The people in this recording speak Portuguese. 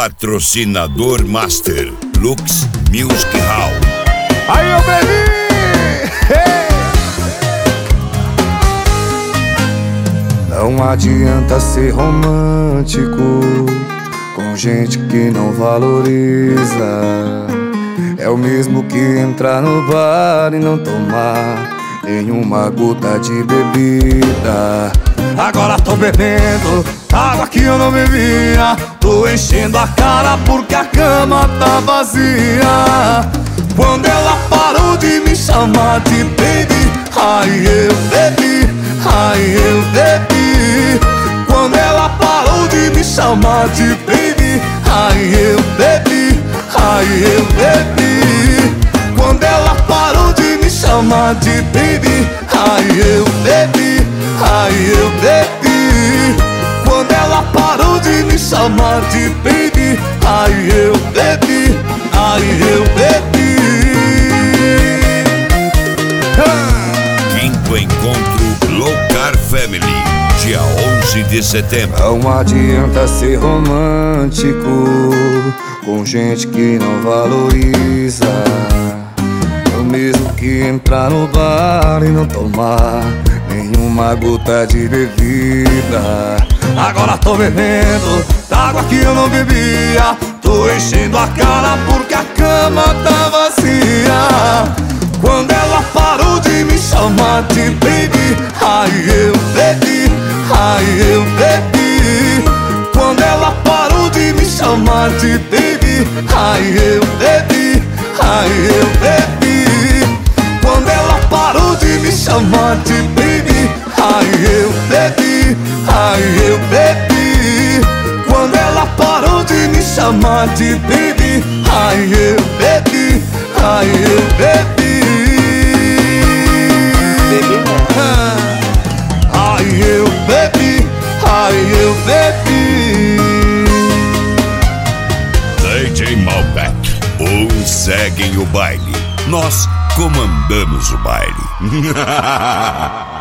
Patrocinador Master Lux Music Hall. Aí, eu bebi! Não adianta ser romântico com gente que não valoriza. É o mesmo que entrar no bar e não tomar nenhuma gota de bebida. Agora tô bebendo água que eu não bebia. Tô enchendo a cara porque a cama tá vazia. Quando ela parou de me chamar de baby, ai eu bebi, ai eu bebi. Quando ela parou de me chamar de baby, ai eu bebi, ai eu bebi. Quando ela parou de me chamar de baby, ai eu bebi, ai eu bebi. Quando ela parou de me chamar de baby, ai eu bebi, ai eu bebi. Quinto encontro Low Car Family, dia 11 de setembro. Não adianta ser romântico com gente que não valoriza. É o mesmo que entrar no bar e não tomar nenhuma gota de bebida. Agora tô bebendo água que eu não bebia. Tô enchendo a cara porque a cama tá vazia. Quando ela parou de me chamar de baby, ai eu bebi, ai eu bebi. Quando ela parou de me chamar de baby, ai eu bebi, ai eu bebi. Quando ela parou de me chamar de baby, ai eu bebi, ai eu bebi. Quando ela parou de me chamar de baby, ai eu bebi, ai eu bebi. Ai eu bebi, ai eu bebi. DJ Malbec, uns seguem o baile, nós comandamos o baile.